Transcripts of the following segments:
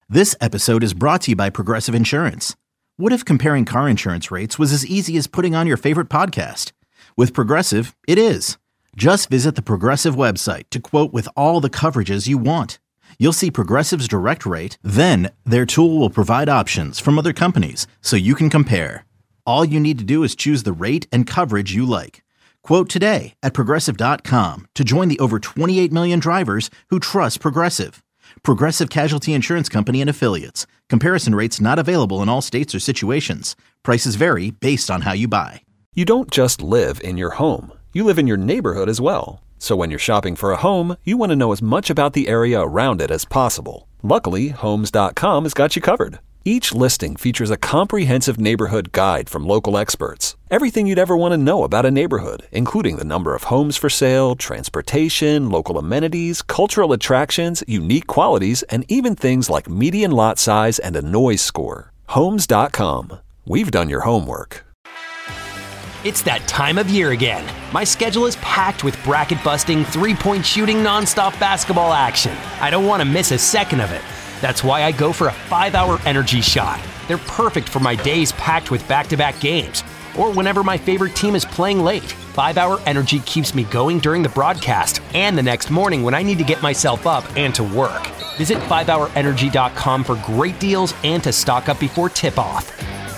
This episode is brought to you by Progressive Insurance. What if comparing car insurance rates was as easy as putting on your favorite podcast? With Progressive, it is. Just visit the Progressive website to quote with all the coverages you want. You'll see Progressive's direct rate, then their tool will provide options from other companies so you can compare. All you need to do is choose the rate and coverage you like. Quote today at Progressive.com to join the over 28 million drivers who trust Progressive. Progressive Casualty Insurance Company and Affiliates. Comparison rates not available in all states or situations. Prices vary based on how you buy. You don't just live in your home. You live in your neighborhood as well. So when you're shopping for a home, you want to know as much about the area around it as possible. Luckily, Homes.com has got you covered. Each listing features a comprehensive neighborhood guide from local experts. Everything you'd ever want to know about a neighborhood, including the number of homes for sale, transportation, local amenities, cultural attractions, unique qualities, and even things like median lot size and a noise score. Homes.com. We've done your homework. It's that time of year again. My schedule is packed with bracket-busting, three-point shooting, nonstop basketball action. I don't want to miss a second of it. That's why I go for a 5-hour energy shot. They're perfect for my days packed with back-to-back games, or whenever my favorite team is playing late. 5-hour energy keeps me going during the broadcast and the next morning when I need to get myself up and to work. Visit 5hourenergy.com for great deals and to stock up before tip-off.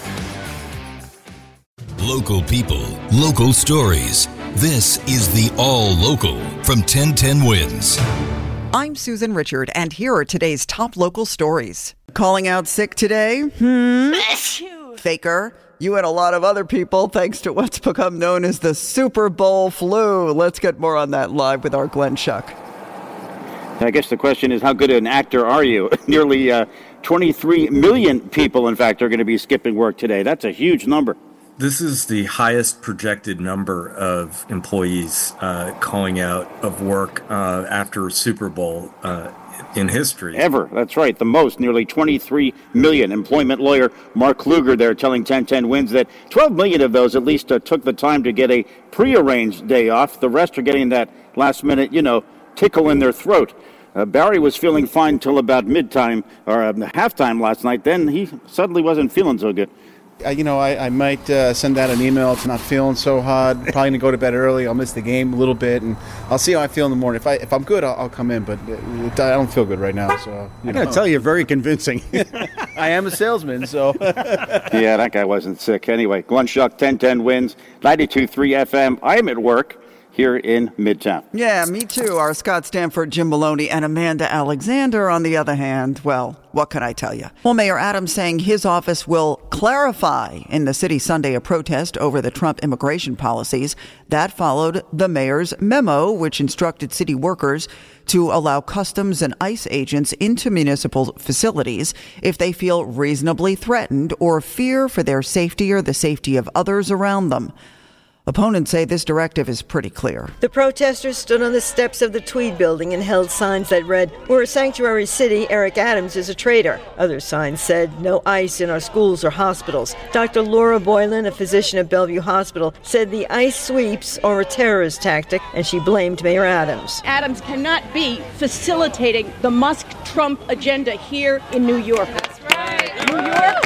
Local people, local stories. This is the All Local from 1010 Wins. I'm Susan Richard, and here are today's top local stories. Calling out sick today? Faker. You and a lot of other people, thanks to what's become known as the Super Bowl flu. Let's get more on that live with our Glenn Schuck. I guess the question is, how good an actor are you? Nearly 23 million people, in fact, are going to be skipping work today. That's a huge number. This is the highest projected number of employees calling out of work after Super Bowl in history. Ever. That's right. The most, nearly 23 million. Employment lawyer Mark Kluger there telling 1010 Wins that 12 million of those at least took the time to get a prearranged day off. The rest are getting that last minute, tickle in their throat. Barry was feeling fine till about midtime or halftime last night. Then he suddenly wasn't feeling so good. I might send out an email. It's not feeling so hot. Probably going to go to bed early. I'll miss the game a little bit, and I'll see how I feel in the morning. If I'm good, I'll come in, but I don't feel good right now. So I got to tell you, you're very convincing. I am a salesman, so. Yeah, that guy wasn't sick. Anyway, Glenn Schuck, 1010 Wins, 92.3 FM. I am at work here in Midtown. Yeah, me too. Our Scott Stanford, Jim Maloney, and Amanda Alexander, on the other hand, well, what can I tell you? Well, Mayor Adams saying his office will clarify in the city Sunday a protest over the Trump immigration policies. That followed the mayor's memo, which instructed city workers to allow customs and ICE agents into municipal facilities if they feel reasonably threatened or fear for their safety or the safety of others around them. Opponents say this directive is pretty clear. The protesters stood on the steps of the Tweed building and held signs that read, "We're a sanctuary city, Eric Adams is a traitor." Other signs said, "No ICE in our schools or hospitals." Dr. Laura Boylan, a physician at Bellevue Hospital, said the ICE sweeps are a terrorist tactic, and she blamed Mayor Adams. Adams cannot be facilitating the Musk-Trump agenda here in New York. That's right. New York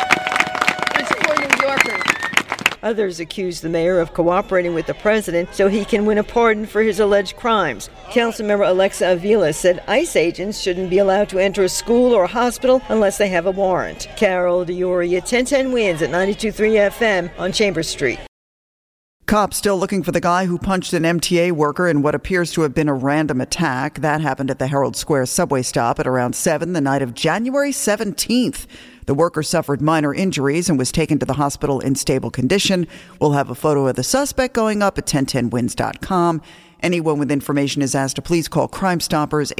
is for New Yorkers. Others accuse the mayor of cooperating with the president so he can win a pardon for his alleged crimes. Councilmember Alexa Avila said ICE agents shouldn't be allowed to enter a school or a hospital unless they have a warrant. Carol Dioria, 1010 Wins at 92.3 FM on Chambers Street. Cops still looking for the guy who punched an MTA worker in what appears to have been a random attack. That happened at the Herald Square subway stop at around 7 the night of January 17th. The worker suffered minor injuries and was taken to the hospital in stable condition. We'll have a photo of the suspect going up at 1010wins.com. Anyone with information is asked to please call Crime Stoppers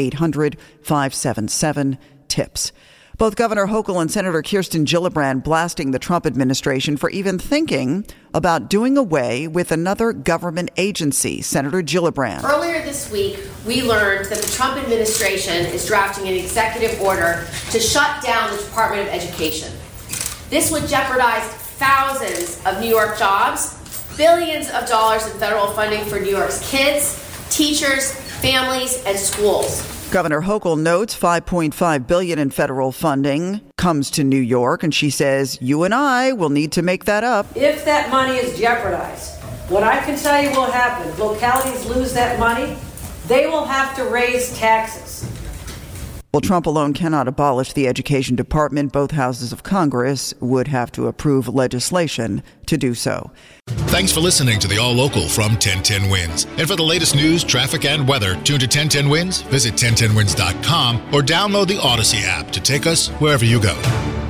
800-577-TIPS. Both Governor Hochul and Senator Kirsten Gillibrand blasting the Trump administration for even thinking about doing away with another government agency. Senator Gillibrand. Earlier this week, we learned that the Trump administration is drafting an executive order to shut down the Department of Education. This would jeopardize thousands of New York jobs, billions of dollars in federal funding for New York's kids, teachers, families, and schools. Governor Hochul notes $5.5 billion in federal funding comes to New York, and she says you and I will need to make that up. If that money is jeopardized, what I can tell you will happen, localities lose that money, they will have to raise taxes. Well, Trump alone cannot abolish the education department. Both houses of Congress would have to approve legislation to do so. Thanks for listening to the All Local from 1010 Wins. And for the latest news, traffic, and weather, tune to 1010 Wins, visit 1010wins.com, or download the Odyssey app to take us wherever you go.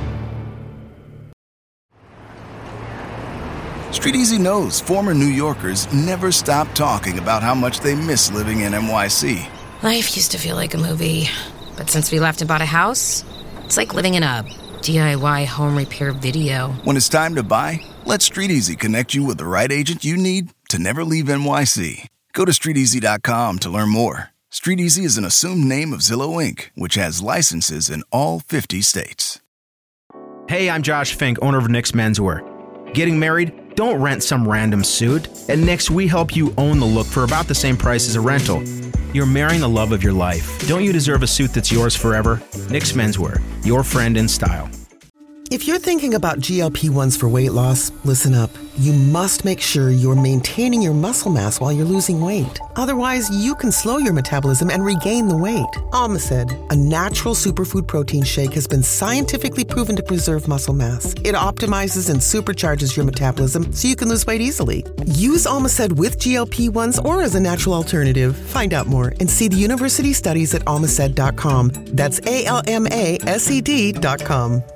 Street Easy knows former New Yorkers never stop talking about how much they miss living in NYC. Life used to feel like a movie. But since we left and bought a house, it's like living in a DIY home repair video. When it's time to buy, let Street Easy connect you with the right agent you need to never leave NYC. Go to StreetEasy.com to learn more. Street Easy is an assumed name of Zillow Inc., which has licenses in all 50 states. Hey, I'm Josh Fink, owner of Nick's Menswear. Getting married? Don't rent some random suit. At Nick's, we help you own the look for about the same price as a rental. You're marrying the love of your life. Don't you deserve a suit that's yours forever? Nick's Menswear, your friend in style. If you're thinking about GLP-1s for weight loss, listen up. You must make sure you're maintaining your muscle mass while you're losing weight. Otherwise, you can slow your metabolism and regain the weight. Almacid, a natural superfood protein shake, has been scientifically proven to preserve muscle mass. It optimizes and supercharges your metabolism so you can lose weight easily. Use Almacid with GLP-1s or as a natural alternative. Find out more and see the university studies at almacid.com. That's ALMASED.com.